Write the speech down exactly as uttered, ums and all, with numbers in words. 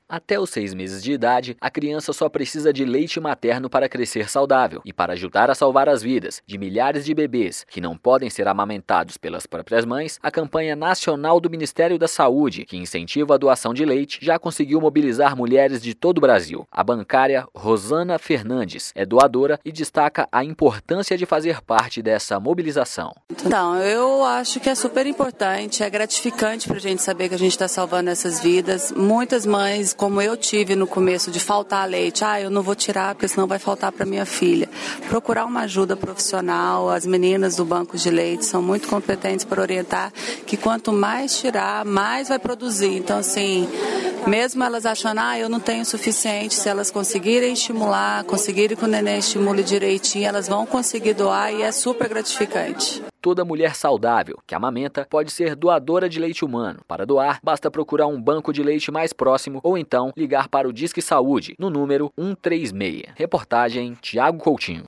Até os seis meses de idade, a criança só precisa de leite materno para crescer saudável e para ajudar a salvar as vidas de milhares de bebês que não podem ser amamentados pelas próprias mães. A campanha nacional do Ministério da Saúde, que incentiva a doação de leite, já conseguiu mobilizar mulheres de todo o Brasil. A bancária Rosana Fernandes é doadora e destaca a importância de fazer parte dessa mobilização. Então, eu acho que é super importante, é gratificante para a gente saber que a gente está salvando essas vidas. Muitas mães, como eu tive no começo, de faltar leite, ah, eu não vou tirar porque senão vai faltar para minha filha. Procurar uma ajuda profissional, as meninas do banco de leite são muito competentes para orientar que quanto mais tirar, mais vai produzir. Então, assim, mesmo elas achando, ah, eu não tenho o suficiente, se elas conseguirem estimular, conseguirem que o neném estimule direitinho, elas vão conseguir doar e é super gratificante. Toda mulher saudável que amamenta pode ser doadora de leite humano. Para doar, basta procurar um banco de leite mais próximo ou então ligar para o Disque Saúde no número um três seis. Reportagem Tiago Coutinho.